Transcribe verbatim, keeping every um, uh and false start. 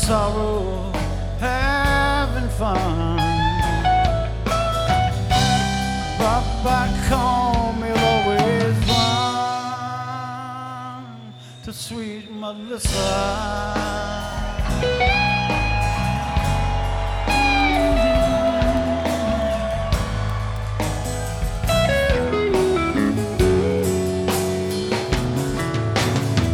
sorrow, having fun. But back home you'll always run to sweet Melissa.